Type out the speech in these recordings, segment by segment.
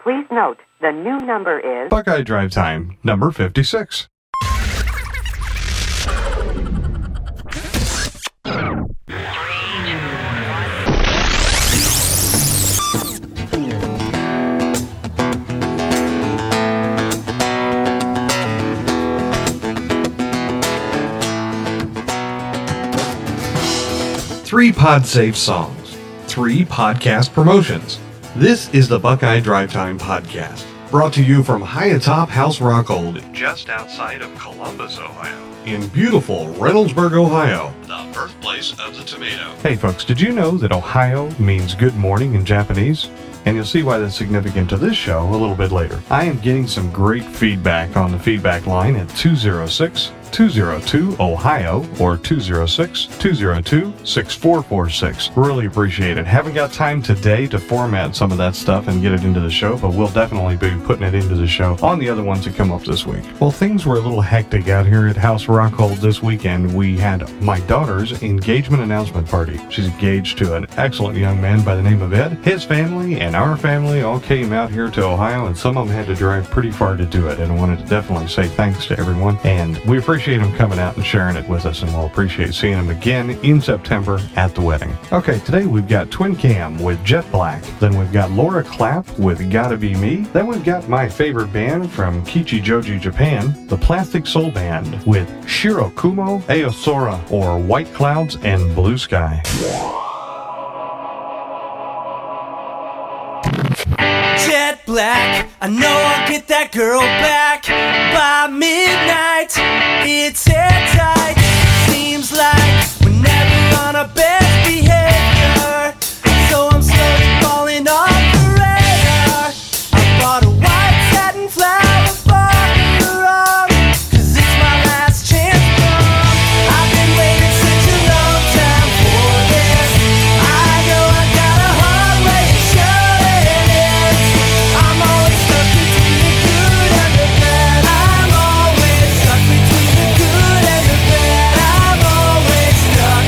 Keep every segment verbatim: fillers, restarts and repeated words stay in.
Please note, the new number is Buckeye Drive Time, number fifty-six. Three PodSafe songs, three podcast promotions. This is the Buckeye Drive Time podcast, brought to you from high atop House Rock Old, just outside of Columbus, Ohio, in beautiful Reynoldsburg, Ohio, the birthplace of the tomato. Hey folks, did you know that Ohio means good morning in Japanese? And you'll see why that's significant to this show a little bit later. I am getting some great feedback on the feedback line at two oh six, two oh two, Ohio or two oh six, two oh two, six four four six. Really appreciate it. Haven't got time today to format some of that stuff and get it into the show, but we'll definitely be putting it into the show on the other ones that come up this week. Well, things were a little hectic out here at House Rockhold this weekend. We had my daughter's engagement announcement party. She's engaged to an excellent young man by the name of Ed. His family and our family all came out here to Ohio, and some of them had to drive pretty far to do it, and I wanted to definitely say thanks to everyone, and we appreciate them coming out and sharing it with us, and we'll appreciate seeing them again in September at the wedding. Okay, today we've got Twin Cam with Jet Black, then we've got Laura Clapp with Gotta Be Me, then we've got my favorite band from Kichijoji, Japan, the Plastic Soul Band with Shirokumo, Aosora, or White Clouds and Blue Sky. Jet black, I know I'll get that girl back by midnight. It's airtight. Seems like we're never on our best behavior, so I'm slowly falling off the radar. I bought a white satin flower for your arm, 'cause it's my last chance prom. I've been waiting such a long time for this. I know I got a hard way to show it. I'm always stuck between the good and the bad. I'm always stuck between the good and the bad. I'm always stuck.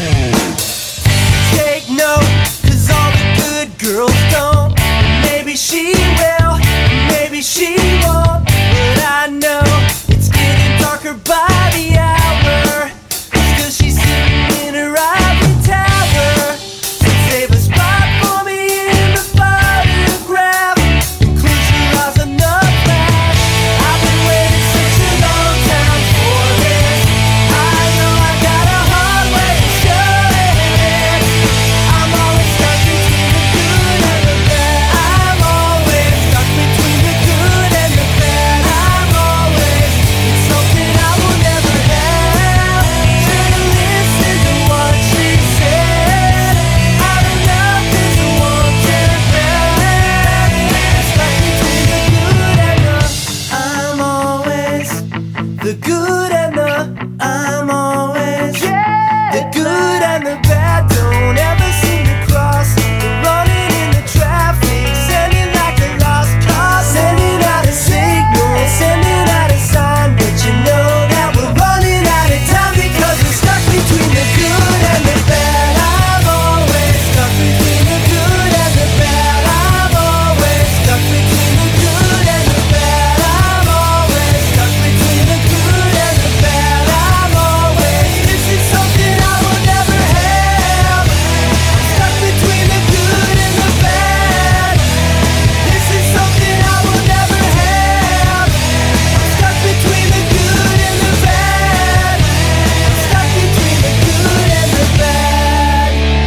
Take note, 'cause all the good girls don't. Maybe she will, maybe she won't, but I know it's getting darker by the hour. It's 'cause she's sitting in her ivory tower. So save a spot for me in the photograph and close your eyes on the flash. I've been waiting such a long time for this. I know I got a hard way to show it. I'm always stuck between the good and the bad. I'm always stuck between the good and the bad. I'm always, it's something I will never have. Should've listened to what she said. I don't know if I won't turn back. Stuck between the good and the, I'm always the good and the, I'm always the good and the bad. Don't ever seem to cross. We're running in the traffic, sending like a lost cause, sending out a signal, sending out a sign, but you know that we're running out of time because we're stuck between the good and the bad. I'm always stuck between the good and the bad. I'm always stuck between the good and the bad. I'm always stuck between the good and the bad. I'm always, this is something I will never have. I'm stuck between the good and the bad. This is something I will never have. I'm stuck between the good and the bad. I'm stuck between the good and the bad.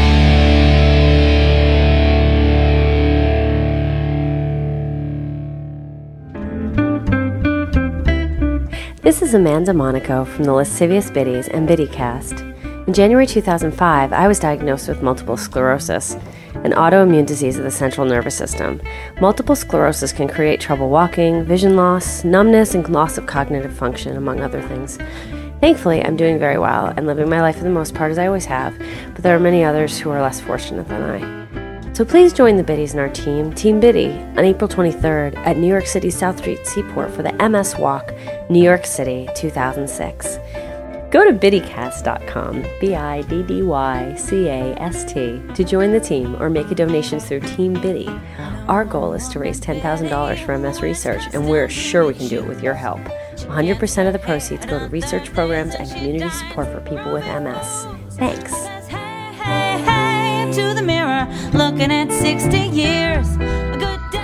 This is Amanda Monaco from the Lascivious Biddies and BiddyCast. In January two thousand five, I was diagnosed with multiple sclerosis, an autoimmune disease of the central nervous system. Multiple sclerosis can create trouble walking, vision loss, numbness, and loss of cognitive function, among other things. Thankfully, I'm doing very well and living my life for the most part as I always have, but there are many others who are less fortunate than I. So please join the Biddies in our team, Team Biddy, on April twenty-third at New York City's South Street Seaport for the M S Walk, New York City, two thousand six. Go to biddycast dot com, B I D D Y C A S T, to join the team or make a donation through Team Biddy. Our goal is to raise ten thousand dollars for M S research, and we're sure we can do it with your help. one hundred percent of the proceeds go to research programs and community support for people with M S. Thanks. Hey, hey, hey, to the mirror, looking at sixty years. A good day.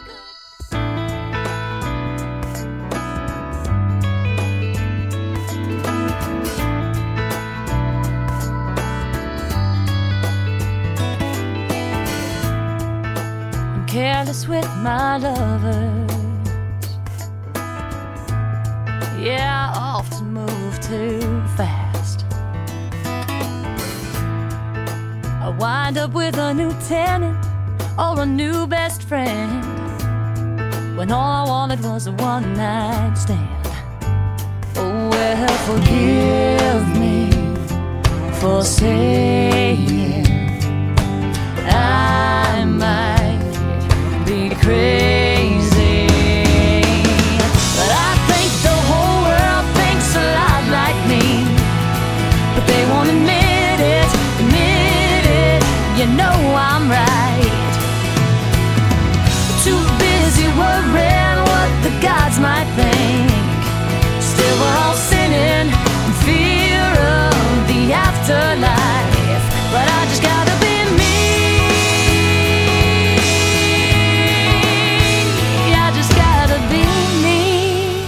I'm careless with my lovers. Yeah, I often move too fast. I wind up with a new tenant or a new best friend, when all I wanted was a one-night stand. Oh, well, forgive me for saying I might be crazy, but I think the whole world thinks a lot like me, but they won't admit it, admit it. You know I'm right. Too busy worrying what the gods might think. Still we're all sinning in fear of the afterlife. But I just gotta be me. I just gotta be me.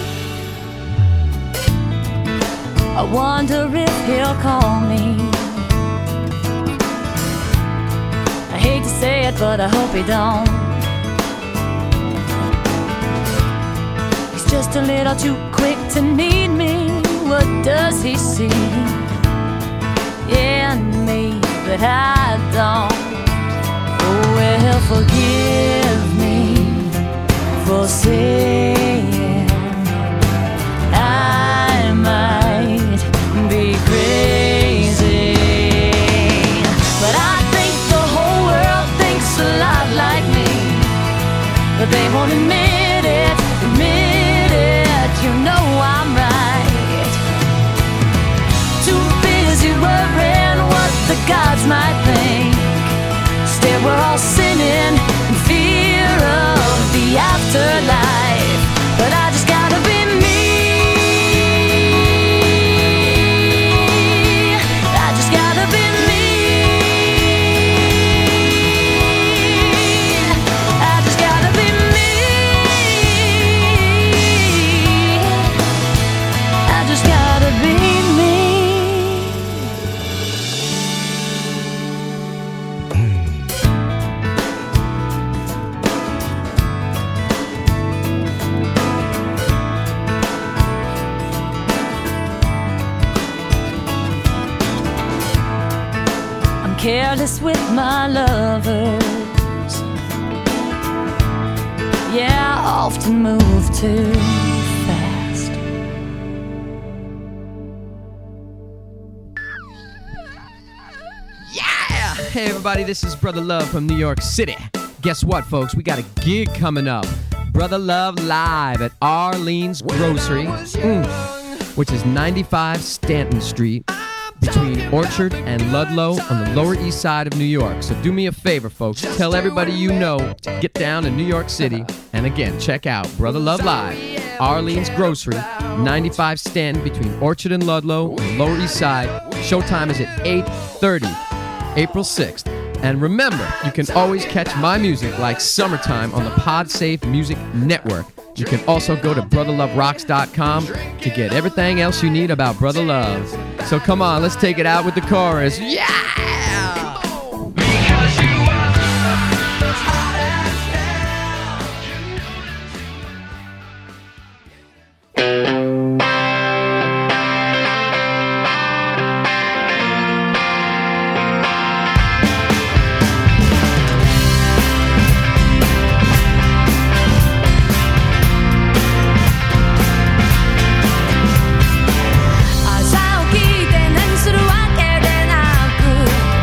I wonder if he'll call me. I hate to say it, but I hope he don't. He's just a little too quick to need me. What does he see in me that I don't? Oh, well, forgive me for saying I might be crazy, but I think the whole world thinks a lot like me, but they won't admit it, admit it. You know I'm right. Too busy worrying what the gods might think. Still we're all sinning in fear of the afterlife. But I just gotta be me. I just gotta be me. I just gotta be me. I just gotta be me. I'm careless with my lovers. Yeah, I often move too fast. Yeah! Hey everybody, this is Brother Love from New York City. Guess what, folks? We got a gig coming up. Brother Love live at Arlene's Grocery, mm, which is ninety-five Stanton Street, between Orchard and Ludlow on the Lower East Side of New York. So do me a favor, folks. Tell everybody you know to get down to New York City. And again, check out Brother Love Live, Arlene's Grocery, ninety-five Stanton, between Orchard and Ludlow on the Lower East Side. Showtime is at eight thirty, April sixth. And remember, you can always catch my music like Summertime on the PodSafe Music Network. You can also go to brother love rocks dot com to get everything else you need about Brother Love. So come on, let's take it out with the chorus. Yeah! Asal kita nan seru akhir dan aku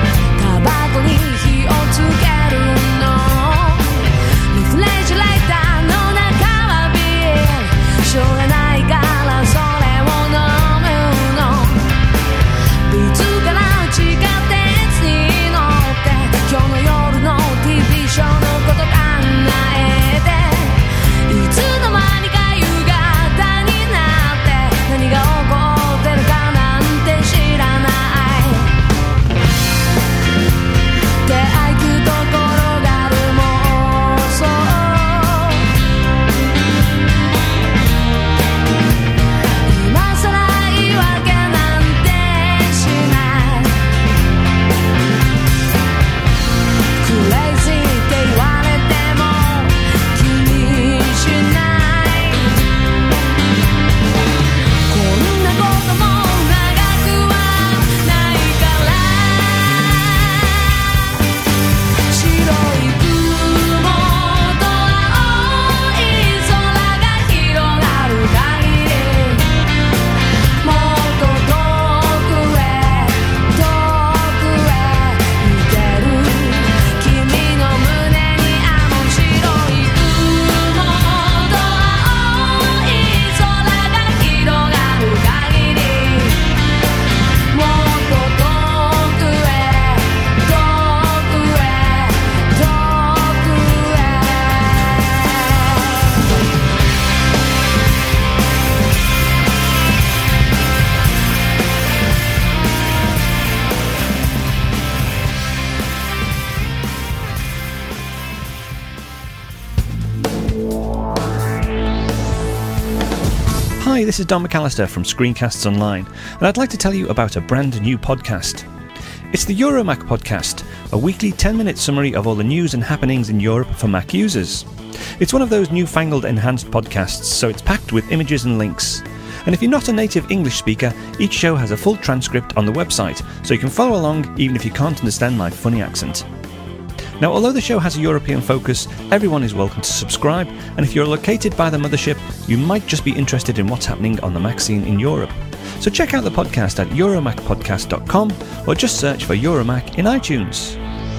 Hi, this is Don McAllister from Screencasts Online, and I'd like to tell you about a brand new podcast. It's the Euromac Podcast, a weekly ten-minute summary of all the news and happenings in Europe for Mac users. It's one of those newfangled enhanced podcasts, so it's packed with images and links. And if you're not a native English speaker, each show has a full transcript on the website, so you can follow along even if you can't understand my funny accent. Now, although the show has a European focus, everyone is welcome to subscribe, and if you're located by the mothership, you might just be interested in what's happening on the Mac scene in Europe. So check out the podcast at euromac podcast dot com or just search for Euromac in iTunes.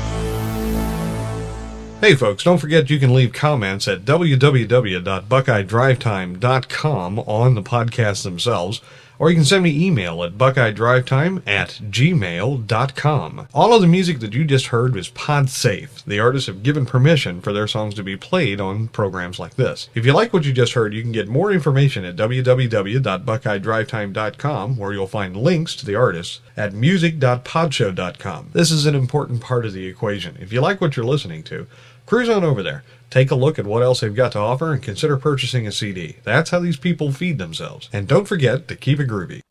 Hey folks, don't forget you can leave comments at w w w dot buckeye drive time dot com on the podcasts themselves, or you can send me email at buckeye drive time at gmail dot com. All of the music that you just heard was pod safe. The artists have given permission for their songs to be played on programs like this. If you like what you just heard, you can get more information at w w w dot buckeye drive time dot com, where you'll find links to the artists at music dot podshow dot com. This is an important part of the equation. If you like what you're listening to, cruise on over there. Take a look at what else they've got to offer and consider purchasing a C D. That's how these people feed themselves. And don't forget to keep it groovy.